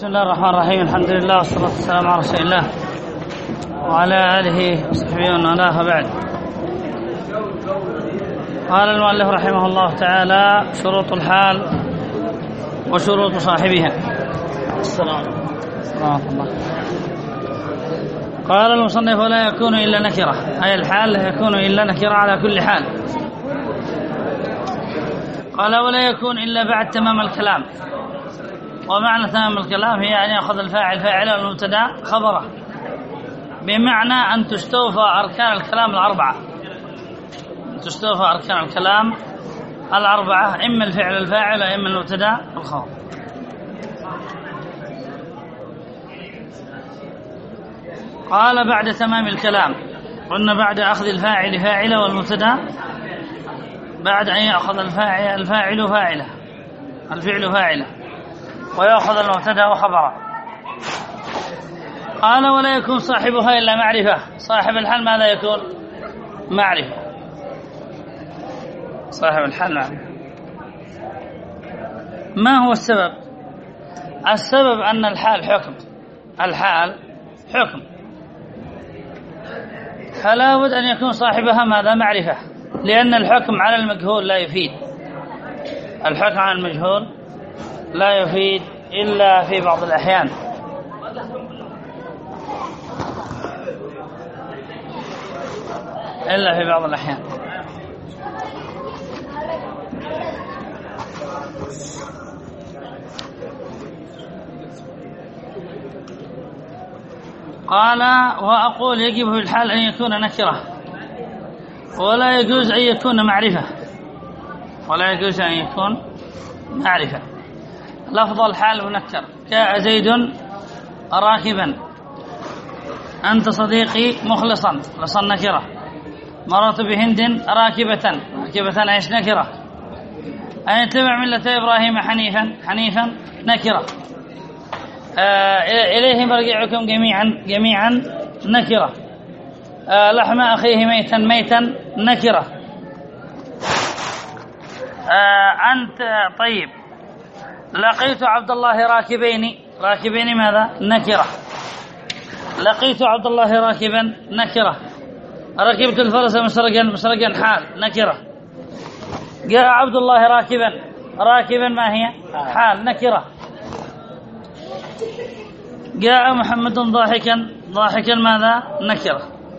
بسم الله الرحمن الرحيم. الحمد لله والصلاة والسلام على رسول الله وعلى آله وصحبه ومن والاه. بعد، قال المؤلف رحمه الله تعالى: شروط الحال وشروط صاحبها. السلام ورحمة الله. قال المصنف: ولا يكون إلا نكرة، أي الحال لا يكون إلا نكرة على كل حال. قال: ولا يكون إلا بعد تمام الكلام. ومعنى تمام الكلام هي أن يأخذ الفاعل فاعله والمبتدا خبره، بمعنى أن تستوفى أركان الكلام الأربعة. تستوفى أركان الكلام الأربعة، إما الفعل الفاعل وإما المبتدا الخبر. قال: بعد تمام الكلام، قلنا بعد أخذ الفاعل فاعله والمبتدا، بعد أن يأخذ الفاعل فاعله، الفعل فاعله، ويأخذ المبتدا وخبره. قال: ولا يكون صاحبها إلا معرفة. صاحب الحال ماذا يكون؟ معرفة. صاحب الحال معرفة. ما هو السبب؟ السبب أن الحال حكم. الحال حكم، فلا بد أن يكون صاحبها ماذا؟ معرفة، لأن الحكم على المجهول لا يفيد. الحكم على المجهول لا يفيد إلا في بعض الأحيان. إلا في بعض الأحيان. قال: وأقول يجب في الحال أن يكون نكرة، ولا يجوز أن يكون معرفة. ولا يجوز أن يكون معرفة. لفظ الحال منكر: جاء زيد راكبا، أنت صديقي مخلصا، لصا نكرة. مررت بهند راكبة ايش؟ نكرة. أن يتبع ملة إبراهيم حنيفا نكرة. إليه مرجعكم جميعا نكرة. لحم أخيه ميتا نكرة. أنت طيب. لقيت عبد الله راكبين ماذا؟ نكرة. لقيت عبد الله راكبا نكرة. ركبت الفرس مسرقا حال نكرة. جاء عبد الله راكبا ما هي؟ حال نكرة. جاء محمد ضاحكا ماذا؟ نكرة.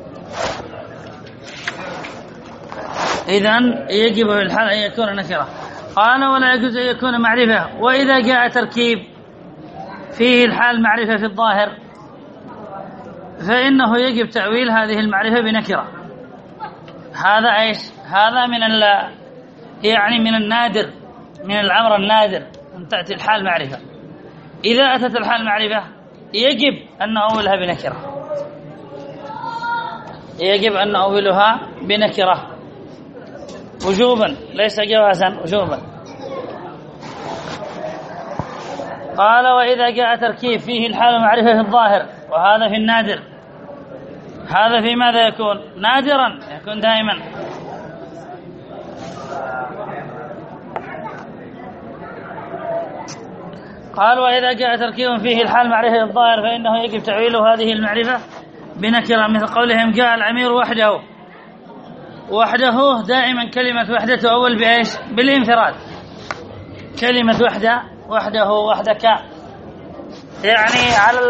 إذن يجب في الحال أن يكون نكرة. قال: ولا يجوز أن يكون معرفة. وإذا جاء تركيب فيه الحال معرفة في الظاهر، فإنه يجب تأويل هذه المعرفة بنكرة. هذا ايش؟ هذا من النادر، من الأمر النادر أن تأتي الحال معرفة. إذا أتت الحال معرفة يجب أن نؤولها بنكرة. يجب أن نؤولها بنكرة وجوبا، ليس جوازا، وجوبا. قال: وإذا جاء تركيب فيه الحال معرفة في الظاهر، وهذا في النادر. هذا في ماذا يكون؟ نادرا، يكون دائما. قال: وإذا جاء تركيب فيه الحال معرفة في الظاهر، فإنه يجب تعويل هذه المعرفة بنكرة، مثل قولهم: جاء الأمير وحده. دائما كلمة وحدة تؤول بإيش؟ بالانفراد. كلمة وحده وحدك، يعني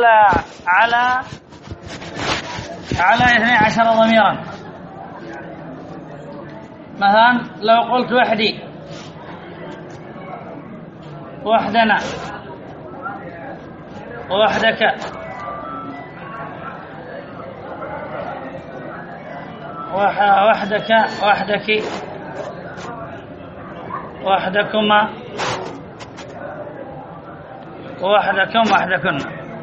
على 12 ضميرا. مثلا لو قلت وحدي، وحدنا، وحدك، وحدك، وحدك، وحدكما، وحدكم، وحدكن،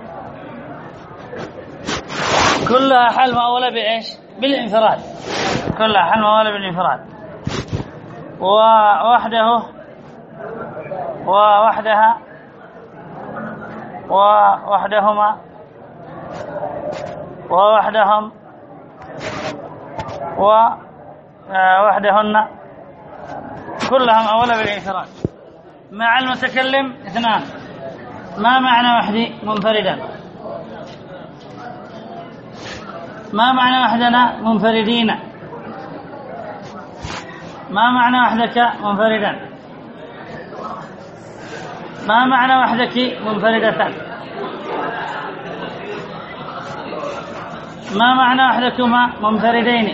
كلها حال مؤولة بإيش؟ بالانفراد. كلها حال مؤولة بالانفراد. ووحده، ووحدها، ووحدهما، ووحدهم، ووحدهن، كلها مؤولة بالانفراد. مع المتكلم 2، ما معنى وحدي منفردا؟ ما معنى وحدنا منفردين؟ ما معنى وحدك منفردا؟ ما معنى وحدك منفردة؟ ما معنى وحدكما منفردين؟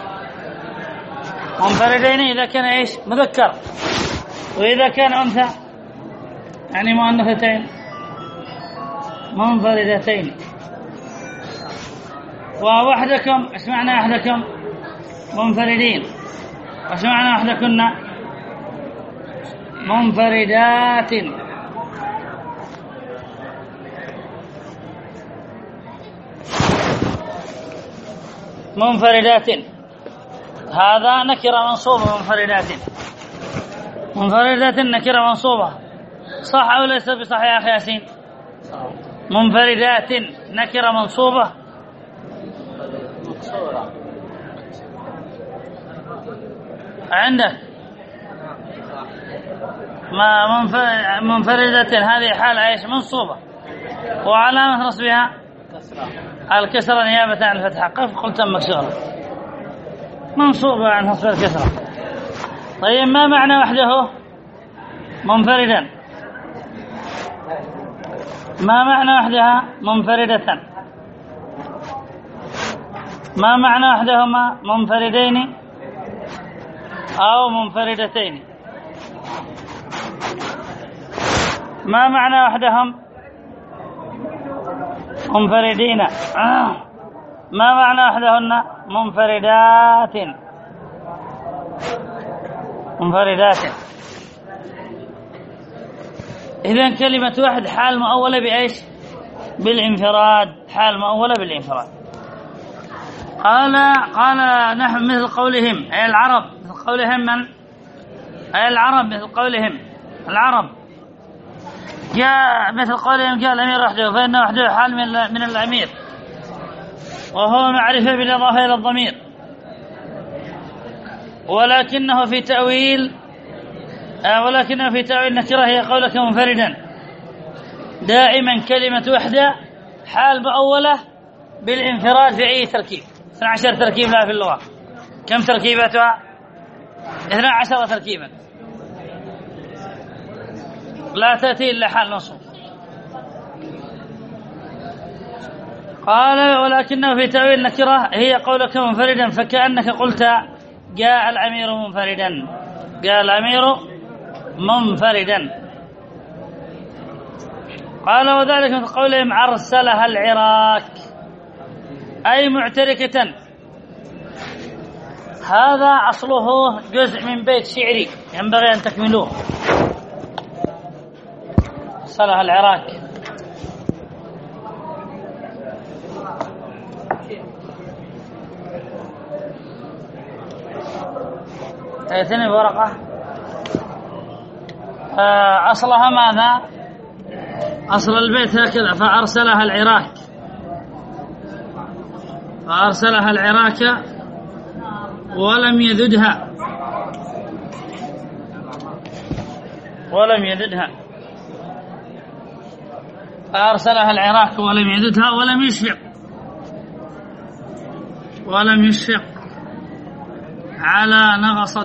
منفردين إذا كان إيش؟ مذكر، وإذا كان أنثى يعني مؤنثتين منفردتين. ووحدكم ايش معنى وحدكم؟ منفردين. وايش معنى وحدكن؟ منفردات. منفردات هذا نكرة منصوبة. منفردات نكرة منصوبة، صح أو ليس بصح يا أخي ياسين؟ منفردات نكرة منصوبة عندك. ما منفردة هذه حال ايش؟ منصوبة، وعلامة نصبها الكسرة نيابة عن الفتحة. قلت مكسورة منصوبة عن نصب الكسرة. طيب ما معنى وحده منفردا؟ ما معنى وحدها منفردة؟ ما معنى وحدهما منفردين أو منفردتين؟ ما معنى وحدهم منفردين؟ ما معنى وحدهن منفردات؟ إذن كلمة واحد حال مؤولة بإيش؟ بالانفراد. حال مؤولة بالانفراد. قال نحن مثل قولهم أي العرب، مثل قولهم من؟ أي العرب مثل قولهم العرب. جاء مثل قولهم جاء الأمير وحده، فإن وحده حال من الأمير، وهو معرفة بالإضافة إلى الضمير، ولكنه في تأويل نكرة هي قولك منفردا. دائما كلمة وحدة حال مؤولة بالانفراد في أي تركيب. 12 تركيب لها في اللغة. كم تركيبتها؟ 12 تركيبا، لا تأتي إلا حال نصب. قال ولكنه في تأويل نكرة هي قولك منفردا، فكأنك قلت جاء الأمير منفردا. جاء الأمير منفردا. قال وذلك من قولهم أرسلها العراك أي معتركة. هذا أصله جزء من بيت شعري ينبغي أن تكملوه. أرسلها العراك تأتيني بورقة. أصلها ماذا؟ أصل البيت هكذا: فأرسلها العراك، فأرسلها العراك ولم يذدها، فأرسلها العراك ولم يذدها ولم يشفق على نغص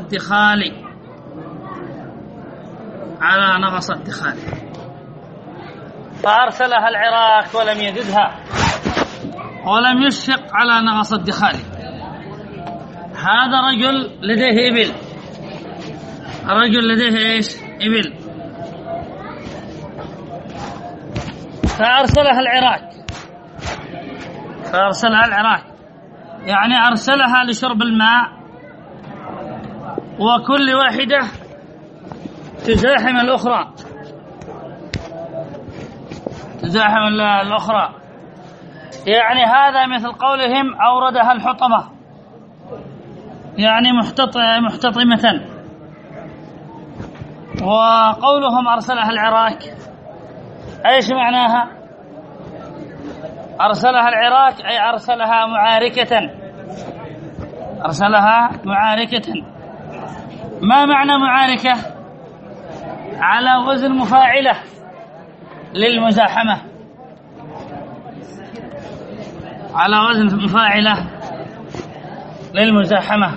الدخال. فأرسلها العراك ولم يذدها ولم يشفق على نغص الدخال. هذا رجل لديه إبل، إيش؟ إبل. فأرسلها العراك يعني أرسلها لشرب الماء، وكل واحدة تزاحم الأخرى. يعني هذا مثل قولهم أوردها الحطمة، يعني محتطمة. وقولهم أرسلها العراك أيش معناها؟ أرسلها العراك أي أرسلها معاركة. ما معنى معاركة؟ على وزن مفاعلة، للمزاحمة على وزن مفاعلة للمزاحمة.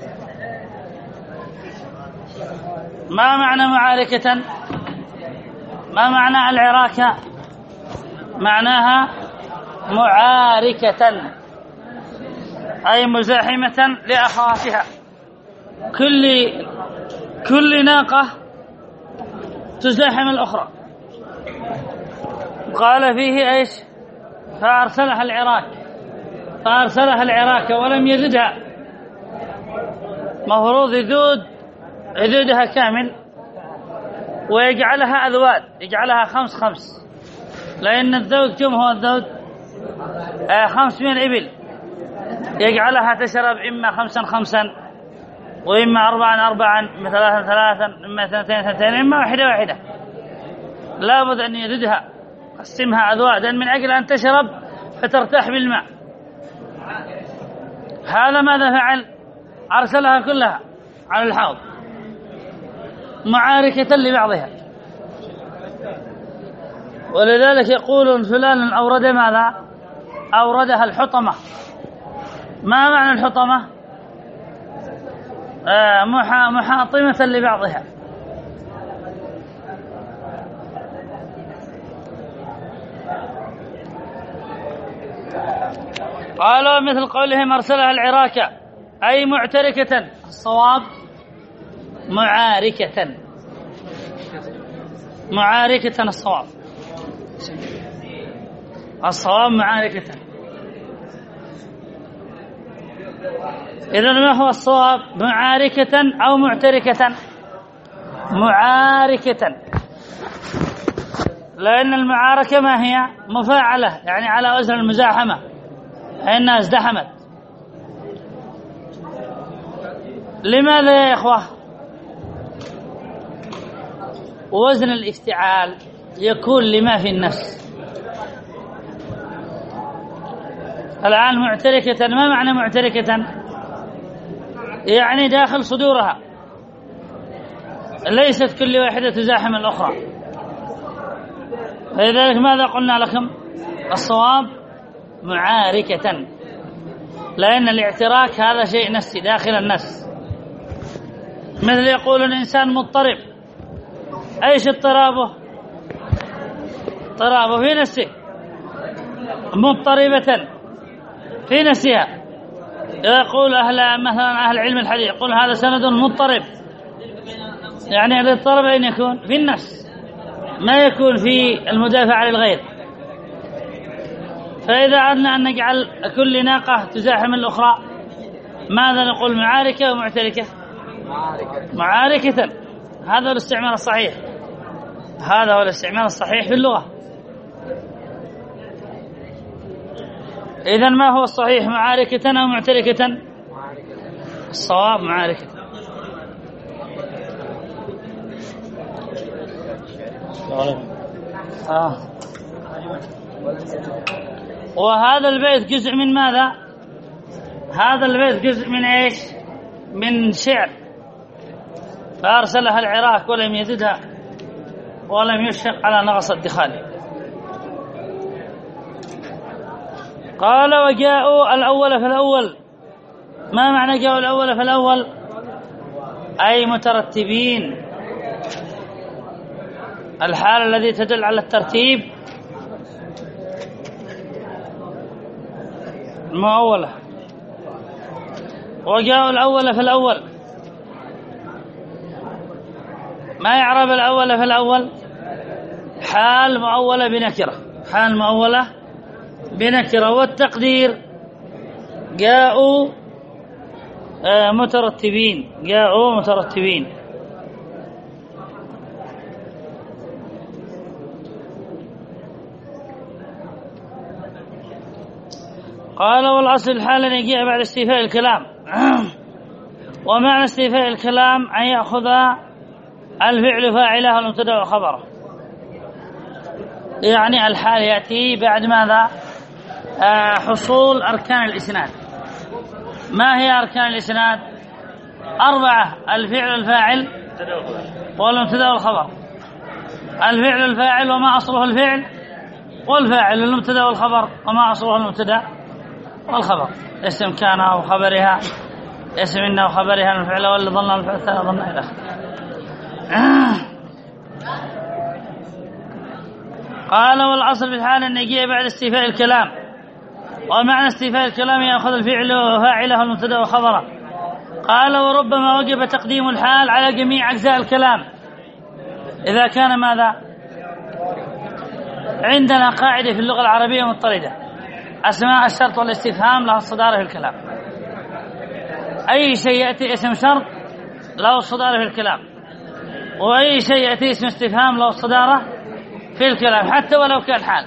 ما معنى معاركة؟ ما معنى العراكة؟ معناها معاركة أي مزاحمة لأخواتها. كل ناقة تزاحم الأخرى. قال فيه إيش؟ فأرسلها العراك ولم يزدها، مفروض يذودها كامل ويجعلها أذواد، يجعلها 5 لأن الذود كم هو الذود؟ 5 من الإبل، يجعلها تشرب إما 5 وإما 4 إما 3 إما 2 إما 1 لابد أن يذودها، قسمها أذوادا من أجل أن تشرب فترتاح بالماء. هذا ماذا فعل؟ أرسلها كلها على الحوض معاركة لبعضها. ولذلك يقولون فلان أورد ماذا؟ أوردها الحطمة. ما معنى الحطمة؟ محاطمة لبعضها. قالوا مثل قولهم أرسلها العراكة أي معتركة. الصواب معاركة الصواب معاركة. إذن ما هو الصواب؟ معاركة أو معتركة؟ معاركة، لأن المعاركة ما هي؟ مفاعلة، يعني على وزن المزاحمة، فإنها ازدحمت. لماذا يا إخوة؟ وزن الافتعال يكون لما في النفس. الآن معتركة، ما معنى معتركة؟ يعني داخل صدورها، ليست كل واحدة تزاحم الأخرى. فلذلك ماذا قلنا لكم؟ الصواب معاركة، لأن الاعتراك هذا شيء نفسي داخل النفس. مثل يقول الإنسان مضطرب، أيش اضطرابه؟ اضطرابه في نفسه، مضطربة في نفسها. يقول مثلا أهل علم الحديث يقول هذا سند مضطرب، يعني الاضطراب أين يكون؟ في النفس، ما يكون في المدافع للغير. فإذا أردنا أن نجعل كل ناقة تزاحم الأخرى ماذا نقول؟ معاركة ومعتركة؟ معاركة. هذا هو الاستعمال الصحيح، هذا هو الاستعمال الصحيح في اللغة. إذن ما هو الصحيح؟ معاركة أو معتركة؟ الصواب معاركة. وهذا البيت جزء من ماذا؟ هذا البيت جزء من ايش؟ من شعر. فأرسلها العراك ولم يزدها ولم يشفق على نغص الدخان. قال وجاءوا الأول فالأول. ما معنى جاءوا الأول فالأول؟ أي مترتبين، الحال الذي تدل على الترتيب المؤولة. وجاءوا الأول فالأول. ما يعرب الأول فالأول؟ حال مؤولة بنكرة، حال مؤولة بنكرة. والتقدير جاءوا مترتبين، جاءوا مترتبين. قال والأصل الحال أن يجيء بعد استيفاء الكلام. ومعنى استيفاء الكلام أن يأخذ الفعل فاعله والمبتدأ وخبره، يعني الحال يأتي بعد ماذا؟ حصول أركان الإسناد. ما هي أركان الإسناد؟ 4: الفعل والفاعل والمبتدأ والخبر. الفعل الفاعل وما أصله الفعل، والفاعل المبتدا والخبر وما أصله المبتدا والخبر. اسم كان أو خبرها، اسم إن أو خبرها الفعل واللي ظن الفعل الثاني ظن إلى آخره. قال والأصل في الحال أن يجيء بعد استيفاء الكلام، ومعنى استيفاء الكلام يأخذ الفعل وفاعله المبتدا وخبره. قال وربما وجب تقديم الحال على جميع أجزاء الكلام إذا كان ماذا؟ عندنا قاعدة في اللغة العربية مضطردة: أسماء الشرط والاستفهام لها الصدارة في الكلام. أي شيء يأتي اسم شرط له الصدارة في الكلام، وأي شيء يأتي اسم استفهام له الصدارة في الكلام حتى ولو كان حال.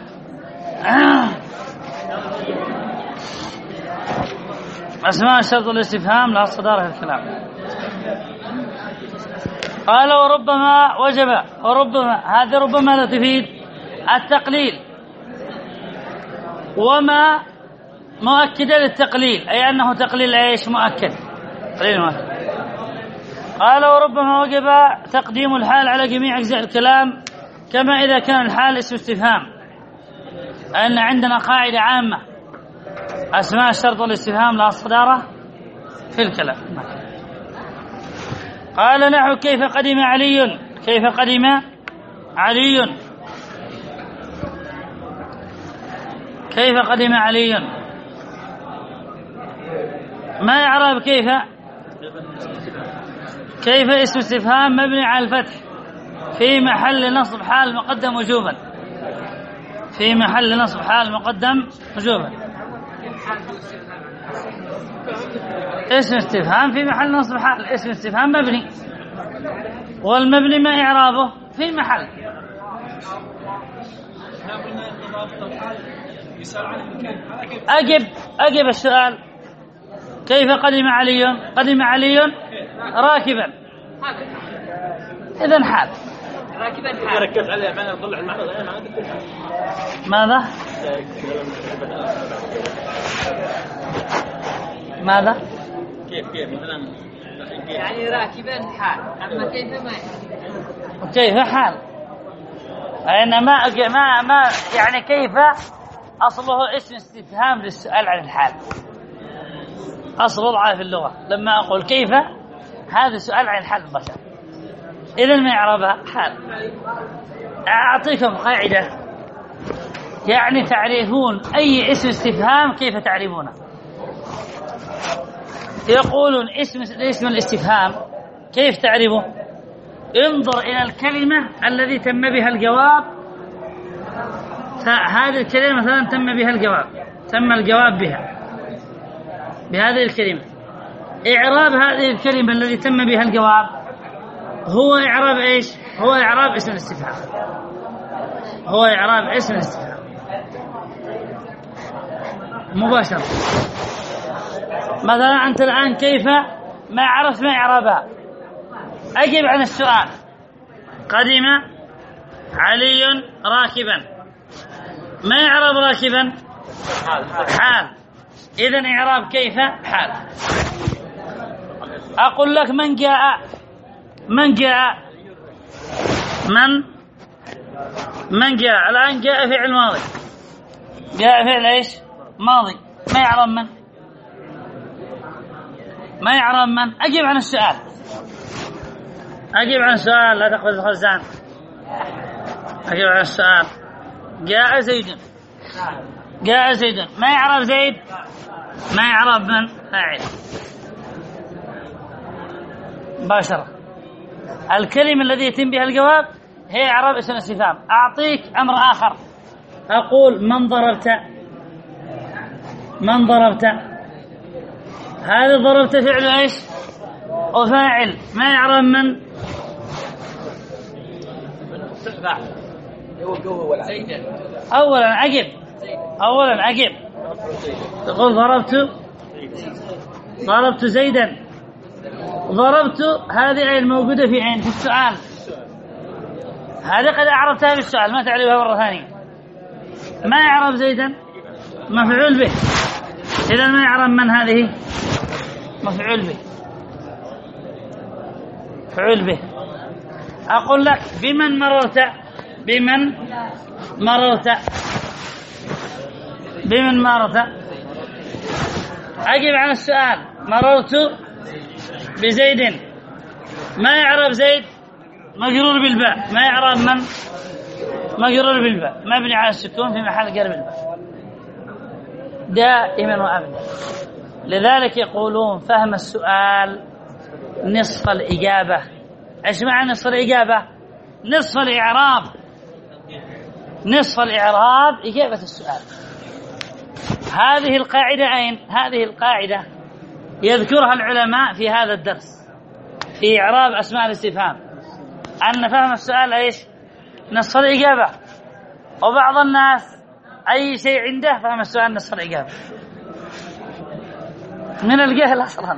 أسماء الشرط والاستفهام لها الصدارة في الكلام. قال وربما وجب، وربما هذه ربما لا تفيد التقليل، وما مؤكدة للتقليل، أي أنه تقليل إيش؟ مؤكد، قليل مؤكد. قال وربما وجب تقديم الحال على جميع أجزاء الكلام كما إذا كان الحال اسم استفهام، أن عندنا قاعدة عامة: أسماء الشرط والاستفهام لها الصدارة في الكلام. قال نحو كيف قدم علي، كيف قدم علي، كيف قدم علي. ما إعراب كيف؟ كيف اسم استفهام مبني على الفتح في محل نصب حال مقدم وجوبا، في محل نصب حال مقدم وجوبا. اسم استفهام في محل نصب حال، اسم استفهام مبني، والمبني ما إعرابه؟ في محل. أجب السؤال: كيف قدم علي؟ قدم علي راكبا، إذن حال. راكبا حال. ركبت عليه معنى نطلع المعنى ماذا؟ ماذا؟ كيف مثلا يعني راكبا حال، أما كيف ما كيف حال، أين ما يعني كيف أصله اسم استفهام للسؤال عن الحال، أصل وضعه في اللغة. لما أقول كيف هذا سؤال عن الحال مباشرة، إذن ما يعربها حال. أعطيكم قاعدة يعني تعرفون أي اسم استفهام كيف تعرفونه. يقولون اسم الاستفهام كيف تعرفه؟ انظر إلى الكلمة الذي تم بها الجواب، هذه الكلمة مثلا تم بها الجواب، تم الجواب بها بهذه الكلمة. إعراب هذه الكلمة الذي تم بها الجواب هو إعراب إيش؟ هو إعراب اسم الاستفهام، هو إعراب اسم الاستفهام مباشرة. مثلا أنت الآن كيف ما عرفت ما إعرابها؟ أجب عن السؤال: قدم علي راكبا، ما إعراب راكبا؟ حال. إذن إعراب كيف؟ حال. أقول لك من جاء، من جاء، من جاء. الآن جاء فعل ماضي، جاء فعل إيش؟ ماضي. ما يعرب من؟ ما يعرب من؟ أجب عن السؤال، أجب عن السؤال، لا تأخذ الخزان. أجب عن السؤال: جاء زيد، جاء زيد. ما يعرب زيد؟ ما يعرب من؟ فاعل مباشرة. الكلمة التي يتم بها الجواب هي إعراب اسم الاستفهام. أعطيك أمر آخر، أقول من ضربت، من ضربت، هذا ضربت فعل إيش؟ وفاعل. ما يعرب من؟ أولا أجب، أولا أجب. تقول ضربت زيدا. ضربت هذه الموجودة في عين في السؤال، هذه قد أعربتها بالسؤال ما تعرفها مرة ثانية. ما يعرب زيدا؟ مفعول به. إذا ما يعرب من هذه؟ مفعول به، مفعول به. أقول لك بمن مررت؟ بمن مررت، بمن مررت. أجب عن السؤال مررت بزيد، ما يعرف زيد مجرور بالباء، ما يعرف من مجرور بالباء، مبني على السكون في محل جر بالباء دائما وأبدا. لذلك يقولون فهم السؤال نصف الإجابة. إيش معنى نصف الإجابة؟ نصف الإعراب، نصف الإعراب إجابة السؤال. هذه القاعدة أين؟ هذه القاعدة يذكرها العلماء في هذا الدرس في إعراب أسماء الاستفهام، أن فهم السؤال إيش؟ نصف الإجابة. وبعض الناس أي شيء عنده فهم السؤال نصف الإجابة من الجهل أصلا.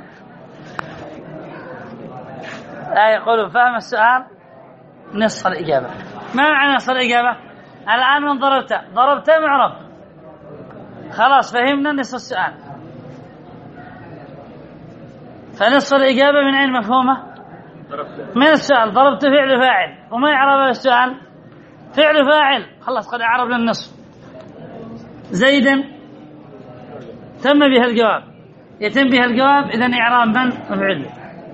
لا يقولون فهم السؤال نصف الإجابة. ما معنى نصف الإجابة؟ الآن من ضربت معرب، خلاص فهمنا نصف السؤال. فنصف الإجابة من أين مفهومة؟ من السؤال. ضربت فعل فاعل، وما يعرب السؤال فعل فاعل، خلاص قد أعرب للنصف. زيدا تم بها الجواب، يتم بها الجواب، إذن إعراب من مفعول.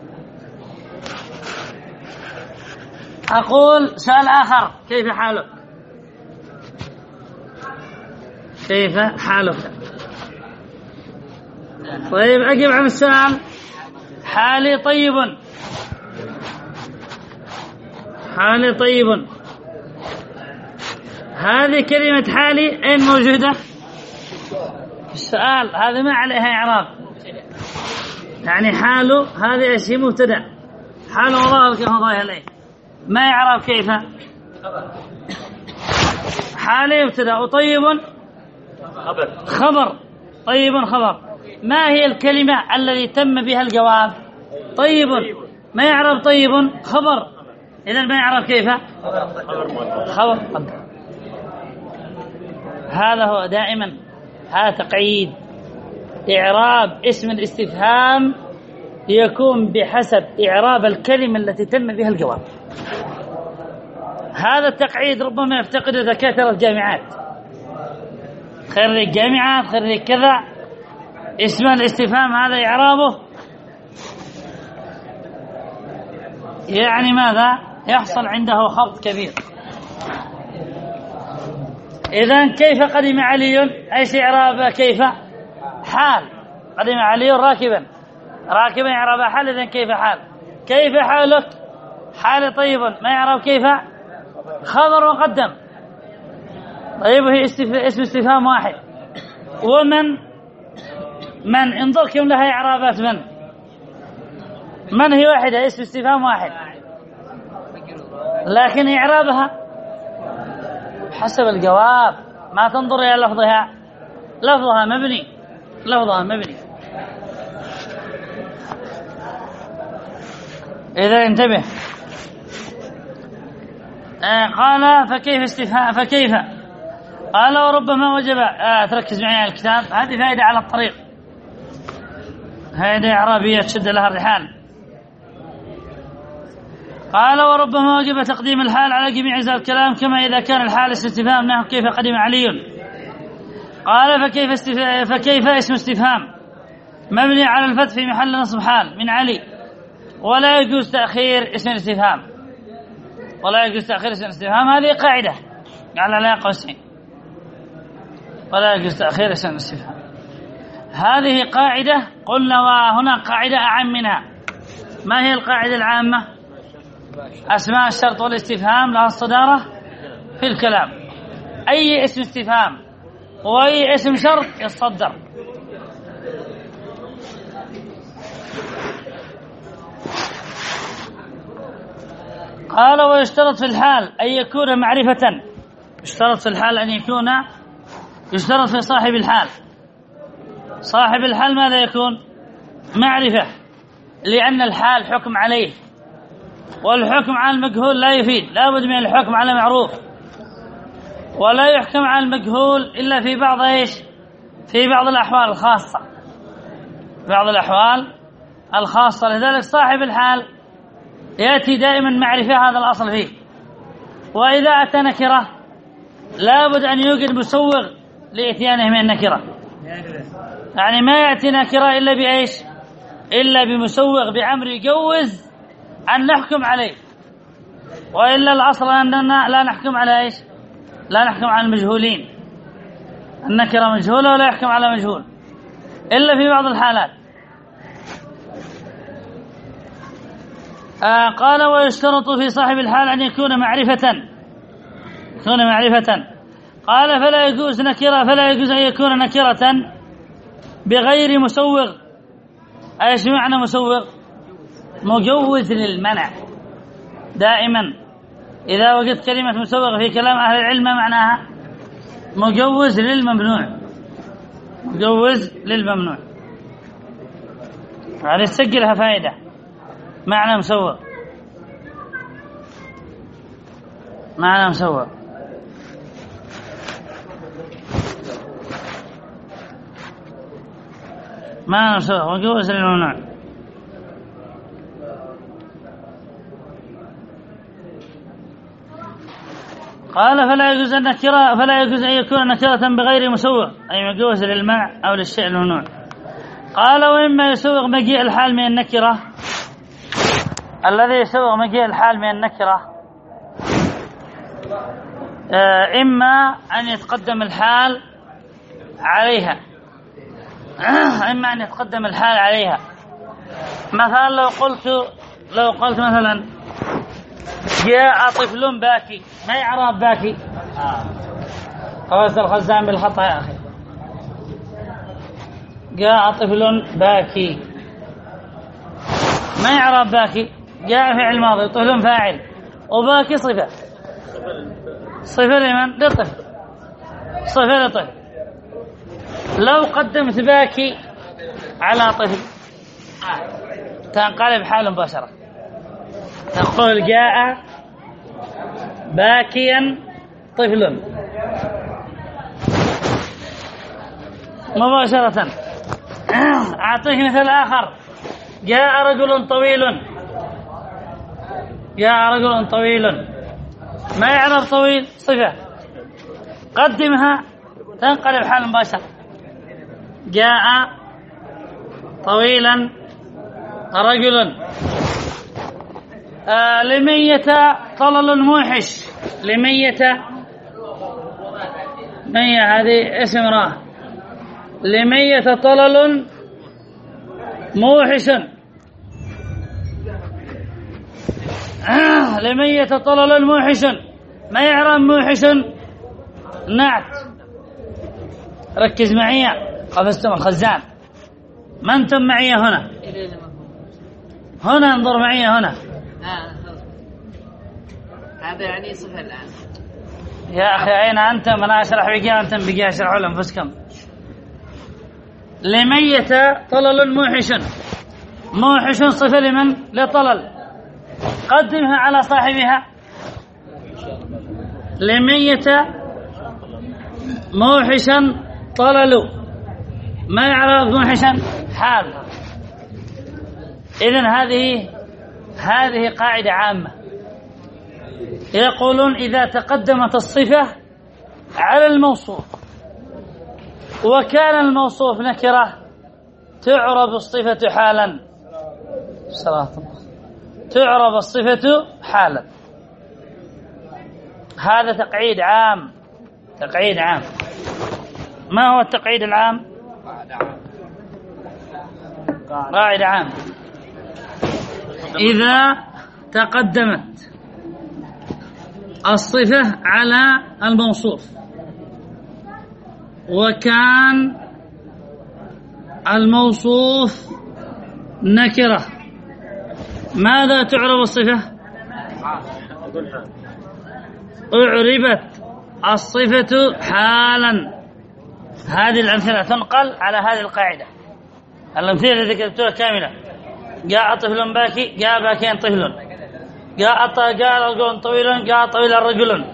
أقول سؤال آخر، كيف حالك؟ كيف حالك؟ طيب أجب عن السؤال حالي طيب، حالي طيب. هذه كلمة حالي أين موجودة؟ السؤال هذا ما عليها إعراب، يعني حاله هذه أشياء مبتدأ، حاله وظاهر كيف ظاهر عليه، ما يعرف كيف. حالي مبتدأ وطيب خبر، طيب خبر. ما هي الكلمة التي تم بها الجواب؟ طيب، ما يعرف طيب خبر، إذن ما يعرف كيف خبر قدر. هذا هو دائما، هذا تقعيد. إعراب اسم الاستفهام يكون بحسب إعراب الكلمة التي تم بها الجواب. هذا التقعيد ربما يفتقد دكاترة الجامعات، خريج جامعات، خريج كذا، اسم الاستفهام هذا إعرابه يعني ماذا؟ يحصل عنده خلط كبير. إذن كيف قدم علي؟ أيش إعراب كيف؟ حال. قدم علي راكبا، راكبا إعراب حال، إذن كيف حال. كيف حالك؟ حال طيب، ما يعرف كيف خبر مقدم. طيب هي اسم استفهام واحد. ومن من انظر كم لها إعرابات. من هي واحدة، اسم استفهام واحد، لكن إعرابها حسب الجواب، ما تنظر إلى لفظها، لفظها مبني، لفظها مبني. إذا انتبه. قال فكيف استفهام، فكيف قال وربما وجب. تركز معي على الكتاب، هذه فائدة على الطريق، فائدة إعرابية تشد لها الرحال. قال وربما وجب تقديم الحال على جميع أجزاء الكلام، كما إذا كان الحال اسم استفهام نحو كيف قدم علي. قال فكيف اسم استفهام مبني على الفتح في محل نصب حال من علي، ولا يجوز تأخير اسم الاستفهام، ولا يجوز تأخير اسم الاستفهام. هذه قاعدة قال عليها قوسين، ولا يجوز تأخير اسم الاستفهام. هذه قاعدة قلنا، وهنا قاعدة أعم منها. ما هي القاعدة العامة؟ أسماء الشرط والاستفهام لها الصدارة في الكلام. أي اسم استفهام وأي اسم شرط يتصدر. قال ويشترط في الحال أن يكون معرفة. يشترط في الحال أن يكون، يشترط في صاحب الحال. صاحب الحال ماذا يكون؟ معرفة، لأن الحال حكم عليه، والحكم على المجهول لا يفيد، لا بد من الحكم على معروف، ولا يحكم على المجهول إلا في بعض إيش؟ في بعض الأحوال الخاصة، بعض الأحوال الخاصة. لذلك صاحب الحال يأتي دائما معرفة، هذا الأصل فيه. وإذا أتى نكرة لابد أن يوجد مسوغ لإتيانه من النكرة، يعني ما يأتي نكرة إلا بإيش؟ إلا بمسوغ بأمر يجوز أن نحكم عليه، وإلا الأصل أننا لا نحكم على إيش؟ لا نحكم على المجهولين، النكرة مجهولة ولا يحكم على مجهول إلا في بعض الحالات. قال ويشترط في صاحب الحال أن يكون معرفة، قال فلا يجوز أن يكون نكرة بغير مسوغ. ايش معنى مسوغ؟ مجوز للمنع. دائما إذا وجدت كلمة مسوغ في كلام أهل العلم معناها مجوز للممنوع، يعني تسجلها فائدة. معنى مسوغ، معنى مسوغ مجوز للممنوع. قال فلا يجوز أن يكون نكرة بغير مسوغ، أي مجوز للمنع أو للشيء الممنوع. قال وإما يسوغ مجيء الحال من النكرة، الذي يسوغ مجيء الحال من النكرة إما أن يتقدم الحال عليها، مثلا لو قلت مثلا جاء طفل باكي، ما يعرف باكي؟ قوس الخزان بالخطأ يا أخي. جاء طفل باكي، ما يعرف باكي، جاء فعل ماضي، طفل فاعل، وباكي صفة لمن؟ للطفل، صفة لطفل. لو قدمت باكي على طفل تنقلب حال مباشرة، تقول جاء باكيا طفل مباشرة. أعطيك مثال آخر، جاء رجل طويل، ما يعرف طويل صفة، قدمها تنقلب حال مباشرة، جاء طويلا رجل. لمية طلل موحش، لمية هذه اسم امرأة، لمية طلل موحش، لمية طلل موحش، ما يعرف موحش نعت. ركز معي، قفزتم الخزان، ما أنتم معي هنا انظر معي هنا. هذا يعني صفة الآن يا أخي. أين أنتم؟ أنا أشرح بقى أنتم بقى أشرحوا لأنفسكم. لمية طلل موحش صفة لمن؟ لطلل، قدمها على صاحبها. لمية موحشا طلل، ما يعرف موحشا حال. إذن هذه قاعدة عامة، يقولون إذا تقدمت الصفة على الموصوف وكان الموصوف نكرة تعرب الصفة حالا. تعرب الصفة حالا. هذا تقعيد عام. ما هو التقعيد العام؟ قاعدة عام. إذا تقدمت الصفة على الموصوف وكان الموصوف نكرة، ماذا تعرب الصفة؟ أعربت الصفة حالا. هذه الأمثلة تنقل على هذه القاعدة. الأمثلة التي ذكرتها كاملة: جاء طفل باكي، جاء باكيا طفل، جاء رجل طويل، جاء طويل رجل.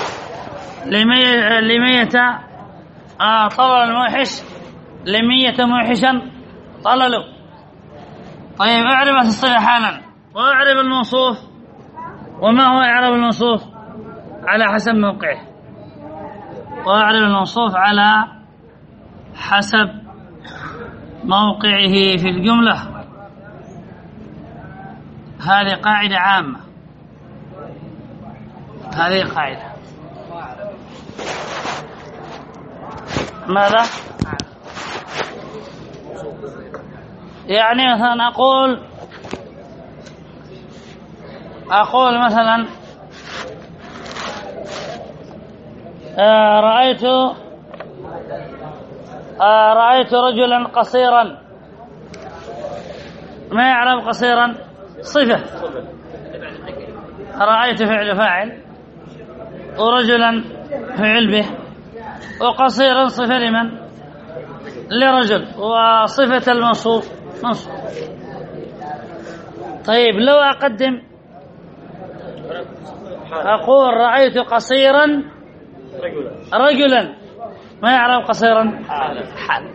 لمية طلل الموحش، لمية موحشا طلل. طيب أعربت الصفة حالا، وأعرب الموصوف. وما هو إعراب الموصوف؟ على حسب موقعه، وأعرب الموصوف على حسب موقعه في الجملة. هذه قاعدة عامة، هذه قاعدة. ماذا؟ يعني مثلا أقول مثلا رأيت رجلا قصيرا. ما يعرف قصيرا؟ صفة. رأيت فعل فاعل، ورجلا فعل به، وقصيرا صفة لمن؟ لرجل، وصفة الموصوف منصوب. طيب لو أقدم أقول رأيت قصيرا رجلا، ما يعرف قصيرا؟ حال.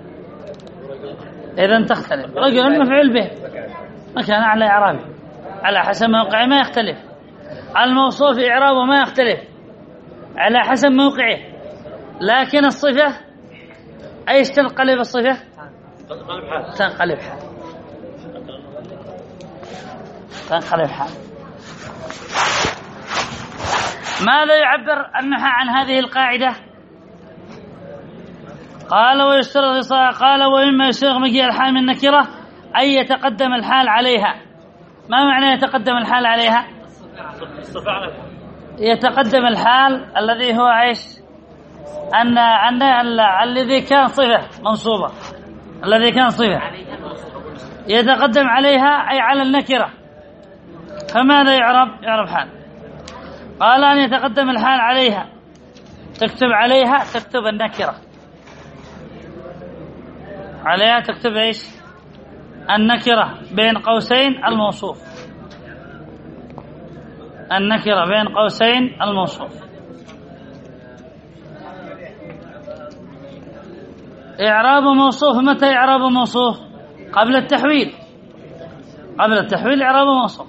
إذن تختلف. رجلا مفعول به مكان على إعرابه على حسب موقعه ما يختلف. الموصوف إعرابه ما يختلف على حسب موقعه، لكن الصفة أيش تنقلب؟ الصفة تنقلب حال. تنقلب حال. ماذا يعبر النحاة عن هذه القاعدة؟ قال ويشترط قال ومما يسوغ مجيء الحال من نكرة أن يتقدم الحال عليها. ما معنى يتقدم الحال عليها؟ يتقدم الحال الذي هو ايش؟ أن الذي كان صفة منصوبة، الذي كان صفة يتقدم عليها أي على النكرة. فماذا يعرب حال؟ قال أن يتقدم الحال عليها. تكتب عليها، تكتب النكرة عليها، تكتب ايش؟ النكرة بين قوسين الموصوف. النكرة بين قوسين الموصوف. إعراب موصوف. متى إعراب موصوف؟ قبل التحويل. قبل التحويل إعراب موصوف.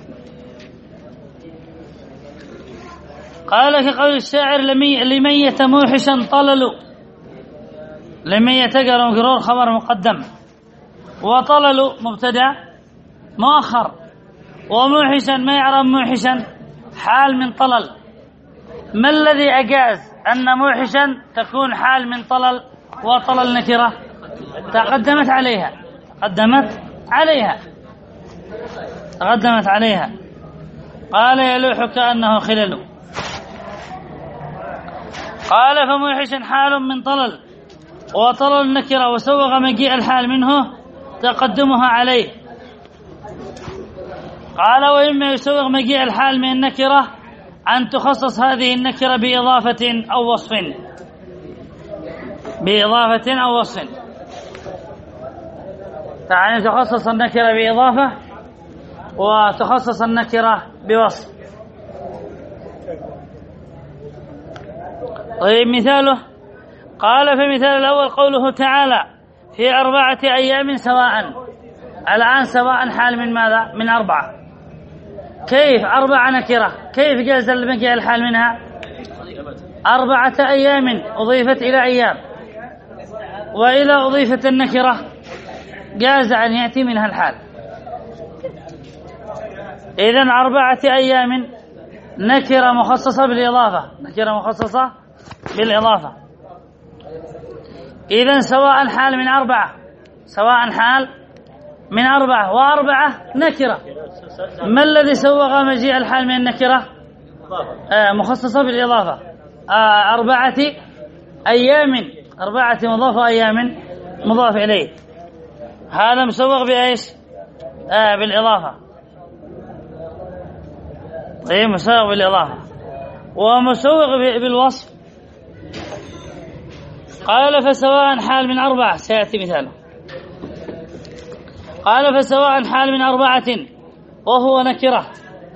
قال كقول الشاعر لمن يتموحشا طلل. لمن يتقر مقرور خبر مقدم، وطلل مبتدا مؤخر، وموحشا ما يعرب موحشا حال من طلل. ما الذي أجاز أن موحشا تكون حال من طلل وطلل نكرة؟ تقدمت عليها. قال يلوح كأنه خلل. قال فموحشا حال من طلل، وطلل نكرة، وسوغ مجيء الحال منه تقدمها عليه. قال وإما يسوغ مجيء الحال من النكرة أن تخصص هذه النكرة بإضافة أو وصف. يعني تخصص النكرة بإضافة وتخصص النكرة بوصف. طيب مثاله، قال في مثال الأول قوله تعالى في 4 أيام سواء. الآن سواء حال من ماذا؟ من 4. كيف 4 نكرة؟ كيف جاز المجيء الحال منها؟ 4 أيام أضيفت إلى أيام، وإذا أضيفت النكرة جاز أن يأتي منها الحال. إذن 4 أيام نكرة مخصصة بالإضافة. إذن سواء حال من 4، و4 نكرة. ما الذي سوغ مجيء الحال من النكرة؟ مخصصة بالإضافة. 4 أيام، 4 مضاف أيام مضاف إليه. هذا مسوغ بإيش؟ بالإضافة. طيب مسوغ بالإضافة. ومسوغ بالوصف. قال فسواء حال من 4، سيأتي مثاله. قال فسواء حال من 4 وهو نكرة،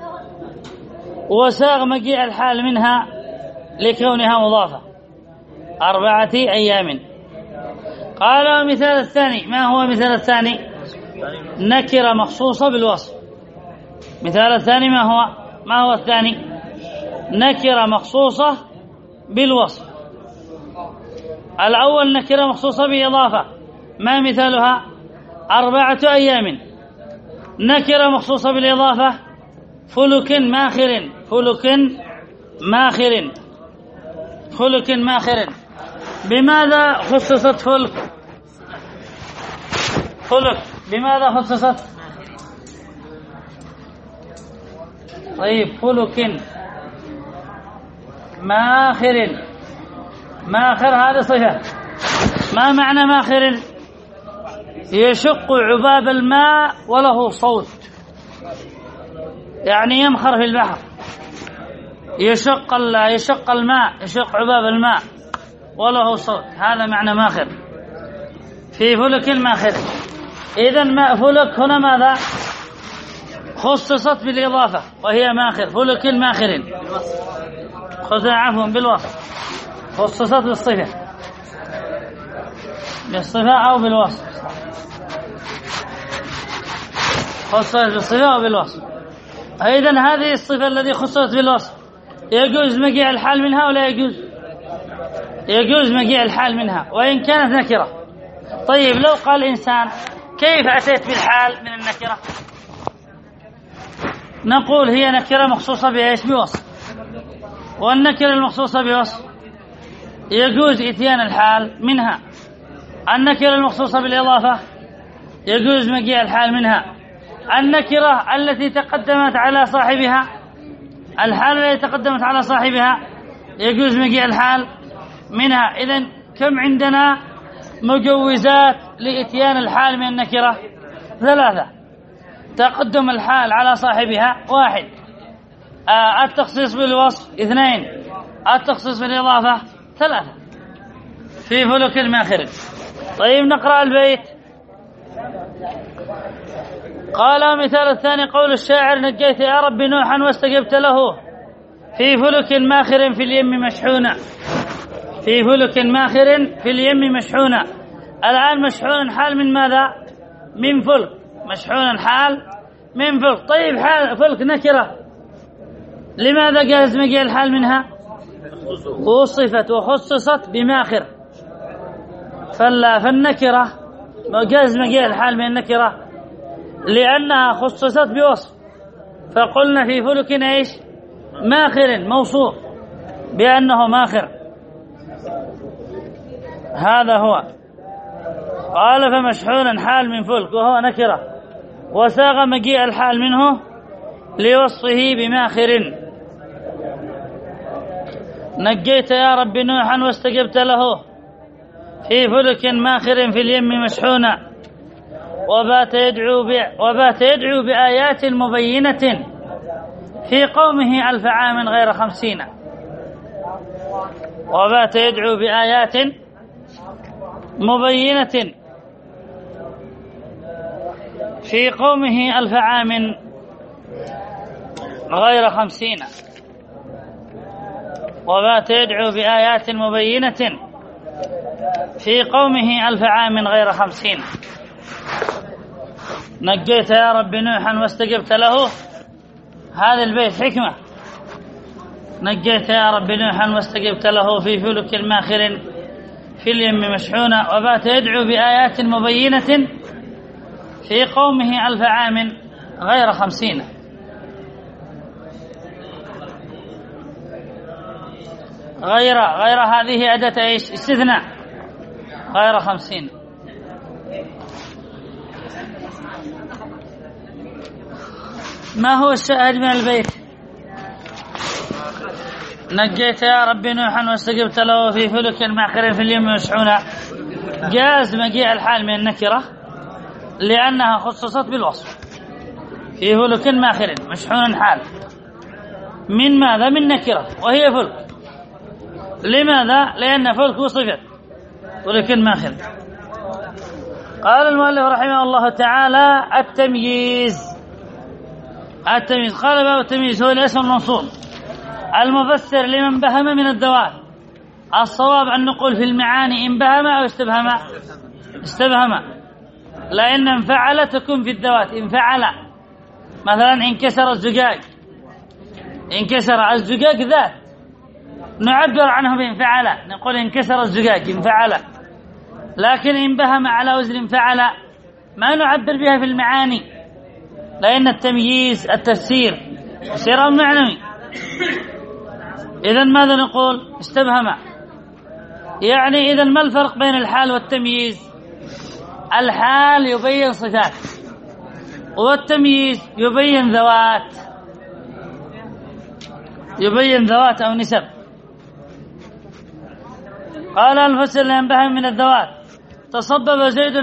وساغ مجيء الحال منها لكونها مضافة. 4 أيام. قال مثال الثاني. ما هو مثال الثاني؟ نكرة مخصوصة بالوصف. مثال الثاني ما هو الثاني؟ نكرة مخصوصة بالوصف. الأول نكرة مخصوصة بإضافة، ما مثالها؟ 4 أيام. نكرة مخصوصة بالإضافة فلك ماخر، فلك ماخر، فلك ماخر. بماذا خصصت فلك؟ فلك بماذا خصصت؟ طيب فلك ماخر، ماخر هذه صفة. ما معنى ماخر؟ يشق عباب الماء وله صوت، يعني يمخر في البحر، يشق الماء، يشق عباب الماء وله صوت، هذا معنى ماخر. في فلك ماخر. إذن فلك هنا ماذا؟ خصصت بالإضافة وهي ماخر، فلك ماخر. عفوا بالوصف، خصصت بالصفة، بالصفة أو بالوصف، خصصت بالصفة أو بالوصف. إذن هذه الصفة التي خصصت بالوصف يجوز مجيء الحال منها ولا يجوز؟ يجوز مجيء الحال منها وإن كانت نكرة. طيب لو قال إنسان كيف أتيت بالحال من النكرة؟ نقول هي نكرة مخصوصة بإيش؟ بوصف. والنكرة المخصوصة بوصف يجوز إتيان الحال منها. النكرة المخصوصة بالإضافة يجوز مجيء الحال منها. النكرة التي تقدمت على صاحبها، الحال التي تقدمت على صاحبها يجوز مجيء الحال منها. إذن كم عندنا مجوزات لإتيان الحال من النكرة؟ 3. تقدم الحال على صاحبها 1، التخصيص بالوصف 2، التخصيص بالإضافة 3 في فلك الماخر. طيب نقرأ البيت. قال مثال الثاني قول الشاعر: نجيت يا رب نوحا واستجبت له في فلك ماخر في اليم مشحونا. في فلك ماخر في اليم مشحونا. الآن مشحونا حال من ماذا؟ من فلك. مشحونا حال من فلك. طيب حال فلك نكرة، لماذا جاز مجيء الحال منها؟ وصفت وخصصت بماخر. فالنكرة جاز مجيء الحال من النكرة لأنها خصصت بوصف. فقلنا في فلك ايش؟ ماخر، موصوف بأنه ماخر. هذا هو. قال فمشحونا حال من فلك وهو نكرة، وساغ مجيء الحال منه لوصفه بماخر. نجيت يا رب نوحا واستجبت له في فلك ماخر في اليم مشحونا. وبات يدعو بآيات مبينة في قومه 1000 عام غير 50. وبات يدعو بآيات مبينة في قومه 1000 عام غير 50. وبات يدعو بآيات مبينة في قومه 1000 عام غير 50. نجيت يا رب نوحا واستجبت له. هذا البيت حكمة. نجيت يا رب نوحا واستجبت له في فلك الماخر في اليم مشحونا. وبات يدعو بآيات مبينة في قومه 1000 عام غير 50. غير هذه أداة ايش؟ استثناء. غير 50. ما هو الشاهد من البيت؟ نجيت يا رب نوحا واستجبت له في فلك ماخر في اليم مشحونا. جاز مجيء الحال من النكرة لأنها خصصت بالوصف. في فلك ماخر مشحون حال من ماذا؟ من نكرة وهي فلك. لماذا؟ لأن فلك وصفت فلك ماخر. قال المؤلف رحمه الله تعالى: التمييز. قال باب التمييز هو الاسم المنصوب المفسر لمن بهم من الذوات. الصواب أن نقول في المعاني إن بهم أو استبهم، لأن انفعل تكون في الذوات. انفعل مثلا انكسر الزجاج، انكسر الزجاج ذات نعبر عنه بانفعل، نقول انكسر الزجاج انفعل، لكن إن بهم على وزن فعل ما نعبر بها في المعاني، لأن التمييز التفسير تفسير معنوي. إذن ماذا نقول؟ استبهم. يعني إذن ما الفرق بين الحال والتمييز؟ الحال يبين صفات والتمييز يبين ذوات، يبين ذوات أو نسب. قال الفسر لينبهم من الذوات: تصبب زيد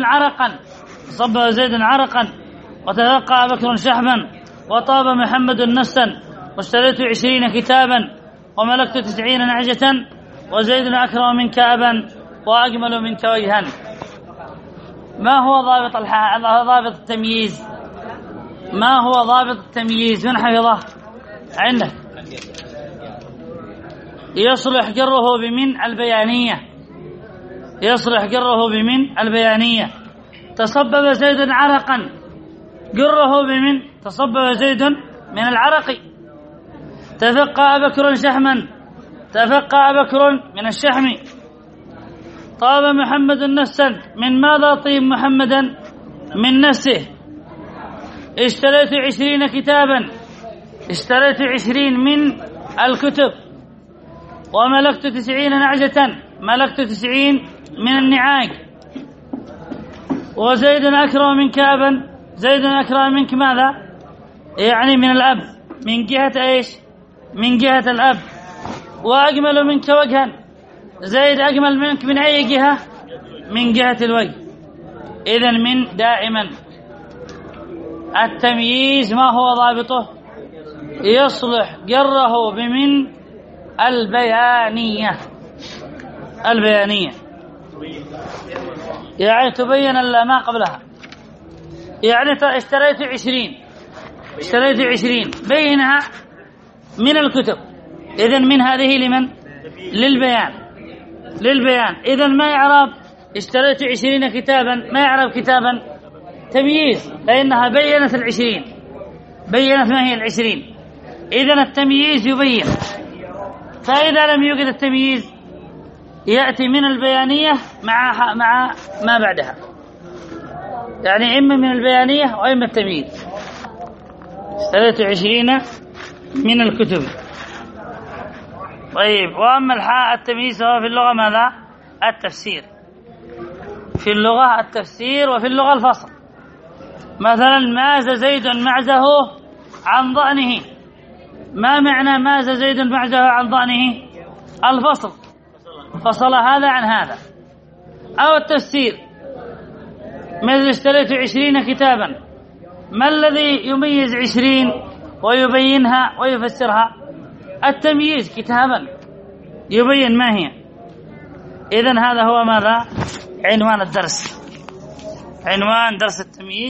عرقا وتلقى بكر شحما وطاب محمد نفسا واشتريت 20 كتابا وملكت 90 نعجة وزيد أكرم منك أبا وأجمل منك وجها. ما هو ضابط ضابط التمييز؟ ما هو ضابط التمييز؟ من حفظه عندك؟ يصلح جره بمن البيانية، يصلح جره بمن البيانية. تصبب زيد عرقا، جره بمن؟ تصبب زيد من العرق. تفقى بكر شحما، تفقى بكر من الشحم. طاب محمد نفسا، من ماذا طيب محمدا؟ من نفسه. اشتريت 20 كتابا، اشتريت 20 من الكتب. وملكت 90 نعجة، ملكت 90 من النعاج. وزيد أكرم منك أبا، زيد أكرم منك ماذا؟ يعني من الأب، من جهة إيش؟ من جهة الأب. وأجمل منك وجها، زيد أجمل منك من أي جهة؟ من جهة الوجه. إذن من دائما التمييز ما هو ضابطه؟ يصلح جره بمن البيانية، البيانية يعني تبين ما قبلها. يعني اشتريت 20 بينها من الكتب، إذن من هذه لمن؟ للبيان. إذن ما يعرب اشتريت 20 كتابا، ما يعرب كتابا تمييز، لأنها بينت 20، بينت ما هي 20. إذن التمييز يبين. فإذا لم يوجد التمييز يأتي من البيانية مع ما بعدها، يعني إما من البيانية وإما التمييز. اشتريت 20 من الكتب. طيب، وأما التمييز هو في اللغة ماذا؟ التفسير. في اللغة التفسير، وفي اللغة الفصل. مثلا ماز زيد معزه عن ضأنه. ما معنى ماز زيد معزه عن ضأنه؟ الفصل، فصل هذا عن هذا. أو التفسير، مثل اشتريت 20 كتابا. ما الذي يميز 20 ويبينها ويفسرها؟ التمييز، كتابا يبين ما هي. إذن هذا هو ماذا؟ عنوان الدرس، عنوان درس التمييز.